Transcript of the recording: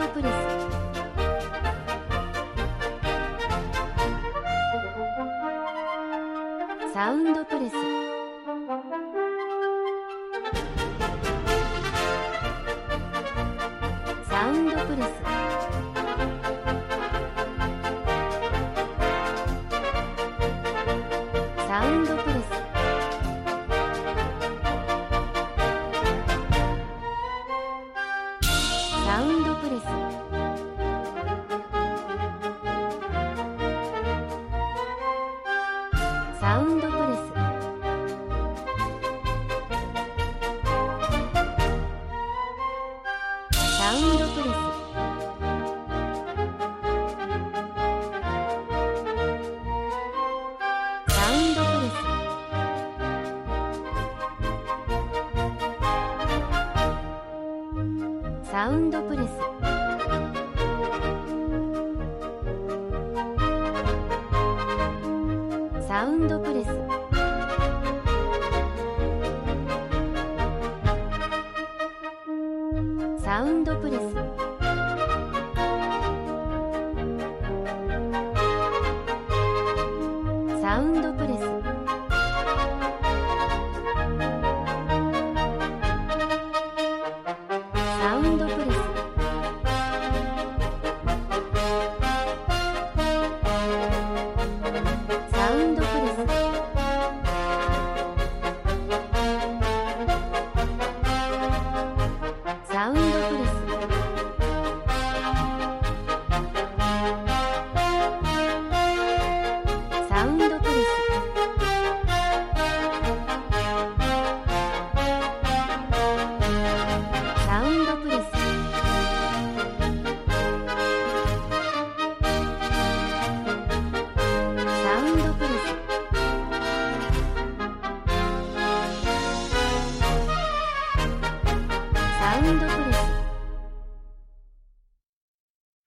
ドプレス、サウンドプレス、サウンドプレス、サウンドプレス、サウンドプレス、サウンドプレス、サウンドプレス、サウンドプレス、サウンドプレス、サウンドプレス、サウンドプレス、サウンドプレス、サウンドプレス、サウンドプレス、サウンドプレス、サウンドプレス、サウンドプレス、サウンドプレス、サウンドプレス、